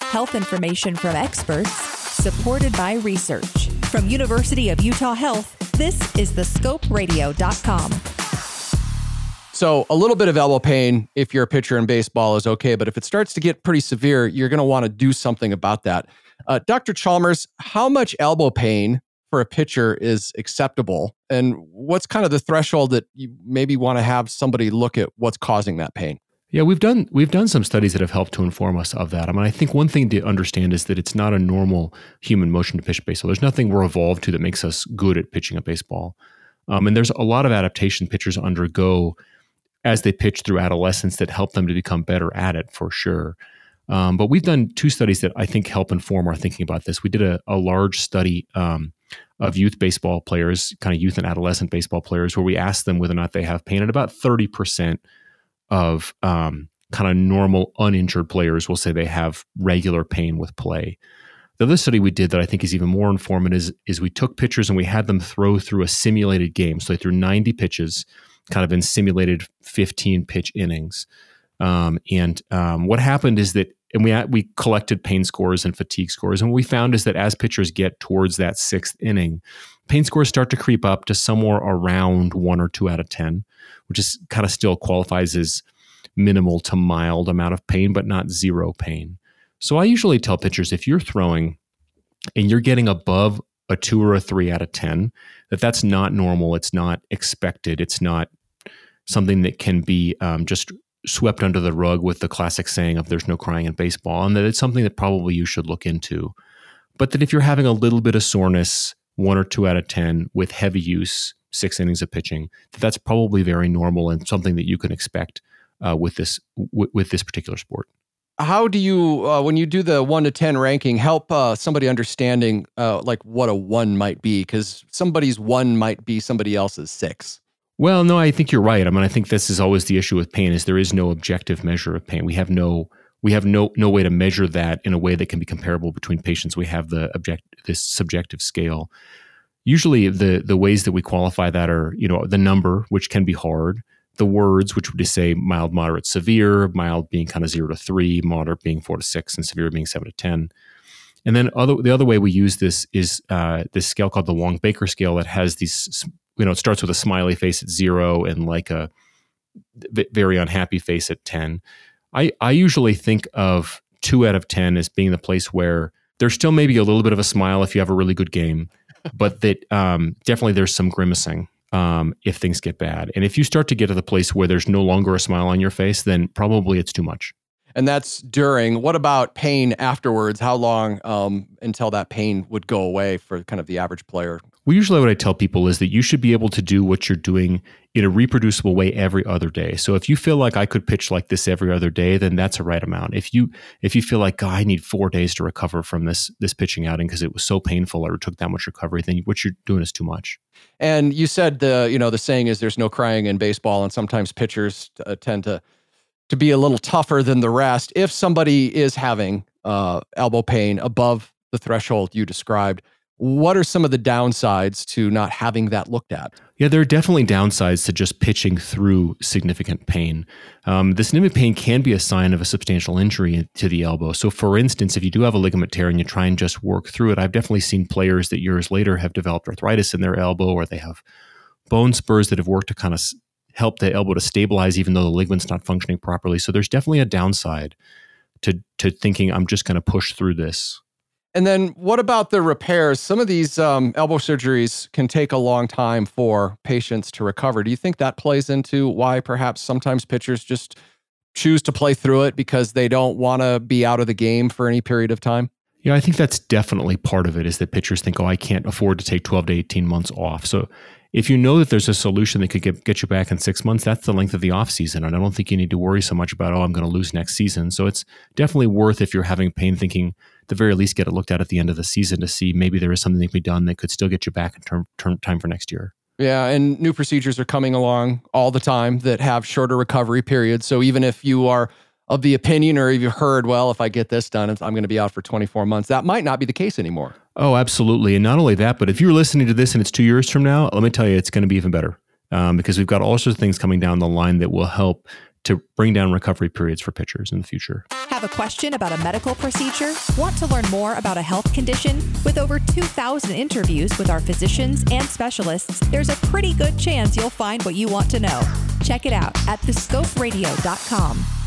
Health information from experts, supported by research. From University of Utah Health, this is thescoperadio.com. So a little bit of elbow pain if you're a pitcher in baseball is okay, but if it starts to get pretty severe, you're going to want to do something about that. Dr. Chalmers, how much elbow pain for a pitcher is acceptable? And what's kind of the threshold that you maybe want to have somebody look at what's causing that pain? Yeah, we've done some studies that have helped to inform us of that. I mean, I think one thing to understand is that it's not a normal human motion to pitch baseball. There's nothing we're evolved to that makes us good at pitching a baseball. And there's a lot of adaptation pitchers undergo as they pitch through adolescence that help them to become better at it, for sure. But we've done two studies that I think help inform our thinking about this. We did a large study of youth baseball players, kind of youth and adolescent baseball players, where we asked them whether or not they have pain. And about 30% of kind of normal, uninjured players will say they have regular pain with play. The other study we did that I think is even more informative is we took pitchers and we had them throw through a simulated game. So they threw 90 pitches, kind of in simulated 15-pitch innings. What happened is that, and we collected pain scores and fatigue scores, and what we found is that as pitchers get towards that sixth inning, pain scores start to creep up to somewhere around 1 or 2 out of 10, which is kind of still qualifies as minimal to mild amount of pain, but not zero pain. So I usually tell pitchers, if you're throwing and you're getting above a 2 or a 3 out of 10, that's not normal. It's not expected. It's not something that can be just swept under the rug with the classic saying of there's no crying in baseball, and that it's something that probably you should look into. But that if you're having a little bit of soreness, 1 or 2 out of 10 with heavy use, 6 innings of pitching, that's probably very normal and something that you can expect with this particular sport. How do you, when you do the 1 to 10 ranking, help somebody understanding like what a 1 might be? Because somebody's 1 might be somebody else's 6. Well, no, I think you're right. I mean, I think this is always the issue with pain: is there is no objective measure of pain. We have no way to measure that in a way that can be comparable between patients. We have this subjective scale. Usually, the ways that we qualify that are, the number, which can be hard; the words, which would say mild, moderate, severe; mild being kind of 0 to 3, moderate being 4 to 6, and severe being 7 to 10. And then the other way we use this is this scale called the Wong-Baker scale that has these. It starts with a smiley face at 0 and like a very unhappy face at 10. I usually think of 2 out of 10 as being the place where there's still maybe a little bit of a smile if you have a really good game, but that definitely there's some grimacing if things get bad. And if you start to get to the place where there's no longer a smile on your face, then probably it's too much. And that's during. What about pain afterwards? How long until that pain would go away for kind of the average player? Well, usually what I tell people is that you should be able to do what you're doing in a reproducible way every other day. So if you feel like I could pitch like this every other day, then that's a right amount. If you feel like, I need 4 days to recover from this pitching outing because it was so painful or it took that much recovery, then what you're doing is too much. And you said the saying is there's no crying in baseball, and sometimes pitchers tend to be a little tougher than the rest. If somebody is having elbow pain above the threshold you described, what are some of the downsides to not having that looked at? Yeah, there are definitely downsides to just pitching through significant pain. This significant pain can be a sign of a substantial injury to the elbow. So for instance, if you do have a ligament tear and you try and just work through it, I've definitely seen players that years later have developed arthritis in their elbow, or they have bone spurs that have worked to kind of help the elbow to stabilize even though the ligament's not functioning properly. So there's definitely a downside to thinking I'm just going to push through this. And then what about the repairs? Some of these elbow surgeries can take a long time for patients to recover. Do you think that plays into why perhaps sometimes pitchers just choose to play through it because they don't want to be out of the game for any period of time? Yeah, I think that's definitely part of it, is that pitchers think, I can't afford to take 12 to 18 months off. So if you know that there's a solution that could get you back in 6 months, that's the length of the off season. And I don't think you need to worry so much about, I'm going to lose next season. So it's definitely worth, if you're having pain, thinking at the very least get it looked at the end of the season to see maybe there is something that can be done that could still get you back in time for next year. Yeah, and new procedures are coming along all the time that have shorter recovery periods. So even if you are of the opinion, or you've heard, if I get this done, I'm going to be out for 24 months, that might not be the case anymore. Oh, absolutely. And not only that, but if you're listening to this and it's 2 years from now, let me tell you, it's going to be even better because we've got all sorts of things coming down the line that will help to bring down recovery periods for pitchers in the future. Have a question about a medical procedure? Want to learn more about a health condition? With over 2,000 interviews with our physicians and specialists, there's a pretty good chance you'll find what you want to know. Check it out at thescoperadio.com.